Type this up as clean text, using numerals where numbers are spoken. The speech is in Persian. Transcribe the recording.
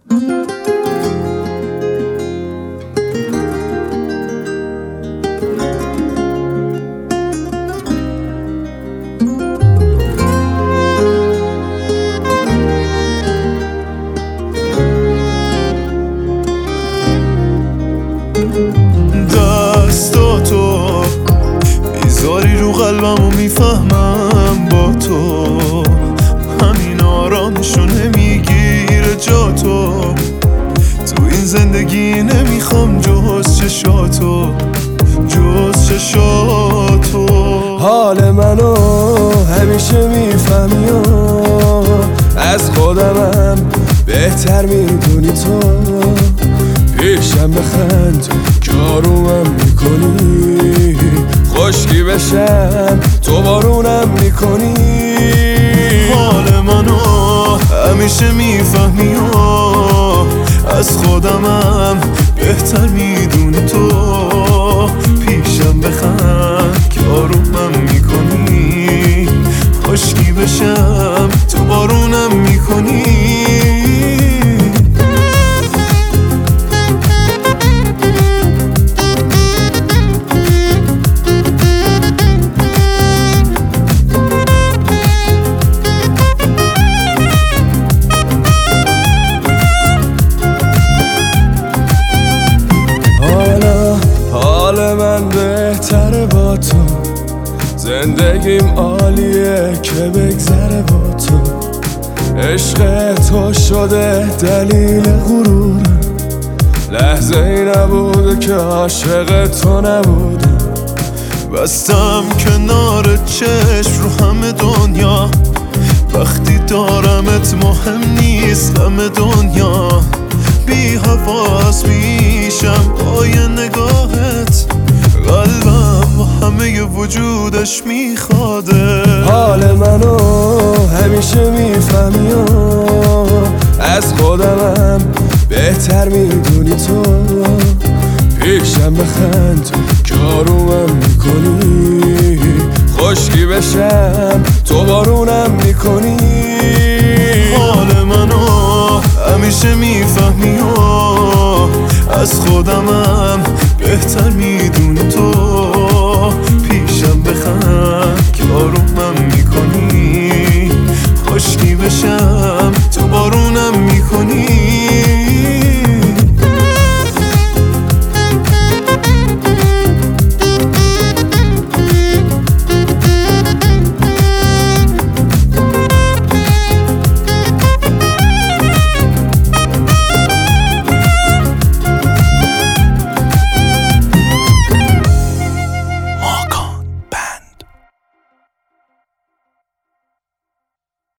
دستاتو میذاری رو قلبم و میفهمم با تو همین آرامشو نمیگیره جا تو این زندگی نمیخوام جز چشاتو حال منو همیشه میفهمی و از خودمم بهتر میدونی تو پیشم بخند که آرومم میکنی خشکی بشم تو بارونم میکنی حال منو همیشه میفهمی و از خودمم بهتر میدونی تو پیشم بخند که آرومم میکنی خشکی بشم تو بارونم میکنی من بهتره با تو زندگیم عالیه که بگذره با تو عشق تو شده دلیل غرورم لحظه ای نبوده که عاشق تو نبودم بستم کنار چشم رو همه دنیا وقتی دارمت مهم نیست همه دنیا بی حواس میشم با یه نگاهت قلبم با همه وجودش میخواده حال منو همیشه میفهمی و از خودمم بهتر میدونی تو پیشم بخند که آرومم میکنی خشکی بشم تو بارونم میکنی حال منو همیشه میفهمی و از خودمم بهتر میدونی